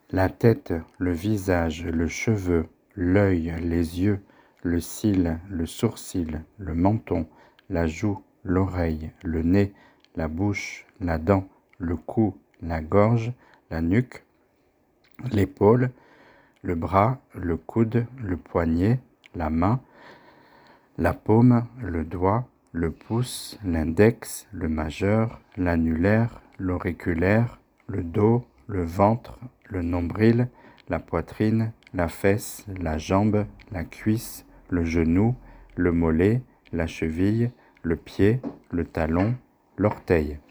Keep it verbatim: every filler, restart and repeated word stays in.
La tête, le visage, le cheveu, l'œil, les yeux, le cil, le sourcil, le menton, la joue, l'oreille, le nez, la bouche, la dent, le cou, la gorge, la nuque, l'épaule, le bras, le coude, le poignet, la main, la paume, le doigt, le pouce, l'index, le majeur, l'annulaire, l'auriculaire, le dos, le ventre, le nombril, la poitrine, la fesse, la jambe, la cuisse, le genou, le mollet, la cheville, le pied, le talon, l'orteil.